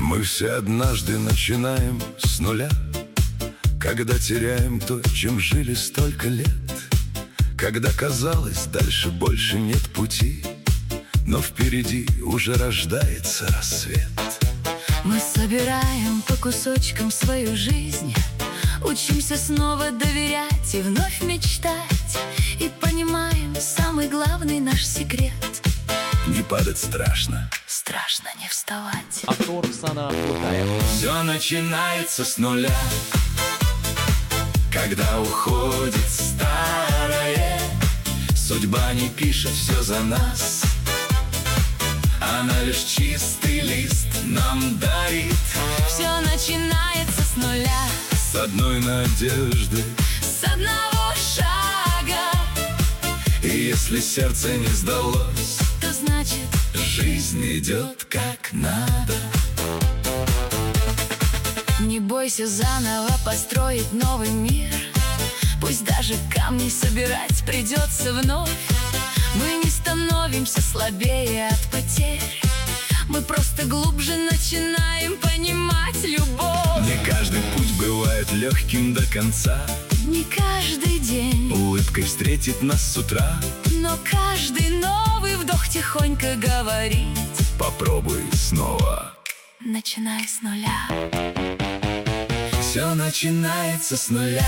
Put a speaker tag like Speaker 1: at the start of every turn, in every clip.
Speaker 1: Мы все однажды начинаем с нуля, когда теряем то, чем жили столько лет. Когда казалось, дальше больше нет пути, но впереди уже рождается рассвет.
Speaker 2: Мы собираем по кусочкам свою жизнь, учимся снова доверять и вновь мечтать, и понимаем самый главный наш секрет:
Speaker 1: не падать страшно,
Speaker 2: страшно не вставать.
Speaker 3: Автор Оксана Плутаева.
Speaker 1: Все начинается с нуля, когда уходит старое. Судьба не пишет все за нас, она лишь чистый лист нам дарит.
Speaker 2: Все начинается с нуля,
Speaker 1: с одной надежды,
Speaker 2: с одного шага.
Speaker 1: И если сердце не сдалось,
Speaker 2: то значит,
Speaker 1: жизнь идет как надо.
Speaker 2: Не бойся заново построить новый мир, пусть даже камни собирать придется вновь. Мы не становимся слабее от потерь, мы просто глубже начинаем понимать любовь.
Speaker 1: Не каждый путь бывает легким до конца,
Speaker 2: не каждый день
Speaker 1: улыбкой встретит нас с утра,
Speaker 2: но каждый новый вдох тихонько говорит:
Speaker 1: попробуй снова,
Speaker 2: начинай с нуля.
Speaker 1: Все начинается с нуля,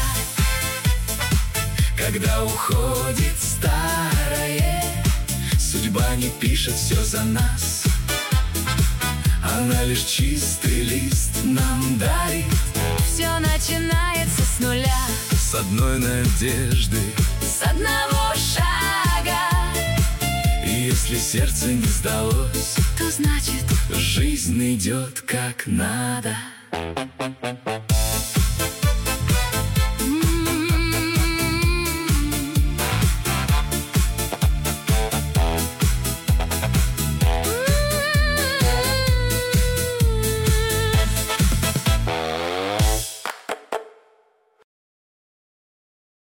Speaker 1: когда уходит старое. Судьба не пишет все за нас, она лишь чистый лист нам дарит.
Speaker 2: Все начинается с нуля,
Speaker 1: с одной надежды,
Speaker 2: с одного шага.
Speaker 1: И если сердце не сдалось,
Speaker 2: то значит,
Speaker 1: жизнь идет как надо.